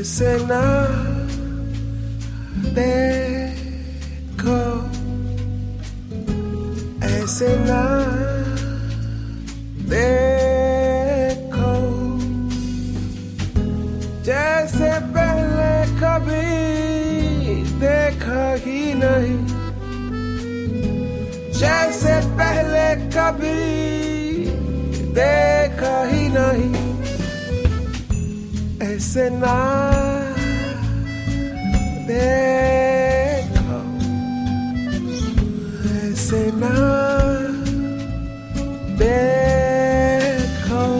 ऐसे ना देखो, ऐसे ना देखो, जैसे पहले कभी देखा ही नहीं, जैसे पहले कभी देखा ही नहीं। ऐसे ना देखो, ऐसे ना देखो।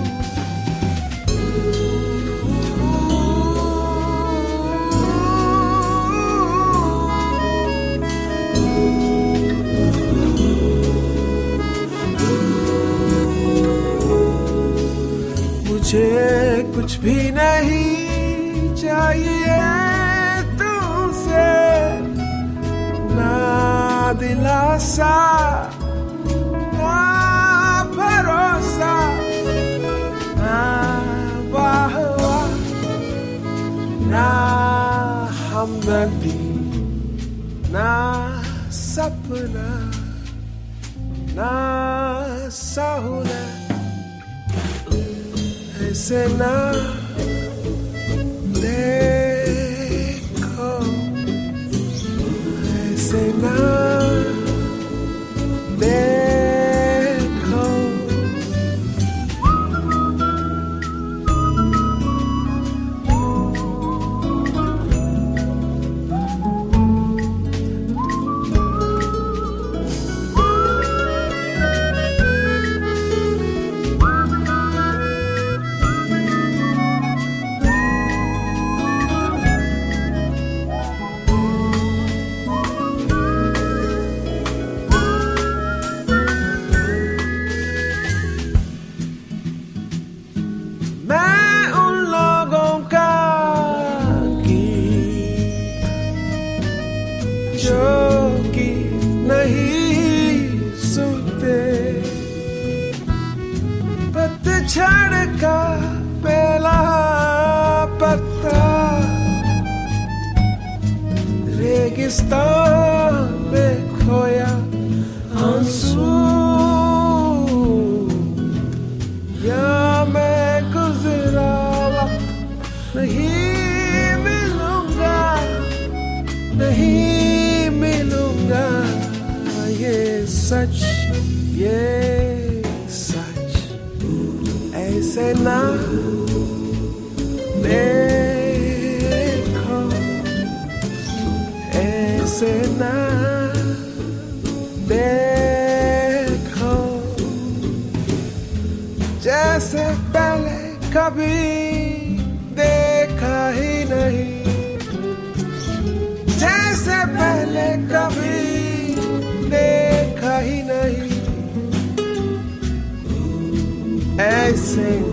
मुझे कुछ भी नहीं चाहिए तुमसे, ना दिलासा ना भरोसा, ना वाहवा ना हमदर्दी, ना सपना ना सहूलत। ऐसे ना देखो, ऐसे ना देखो। जो कि नहीं सुनते, पतझड़ का पहला पत्ता रेगिस्तान में खोया आंसू, या मैं गुजरा वक्त नहीं मिलूंगा, नहीं मिलूंगा। ये सच, ये सच। ऐसे ना देखो, ऐसे ना देखो, जैसे पहले कभी देखा ही नहीं, जैसे पहले कभी देखा ही नहीं। ऐसे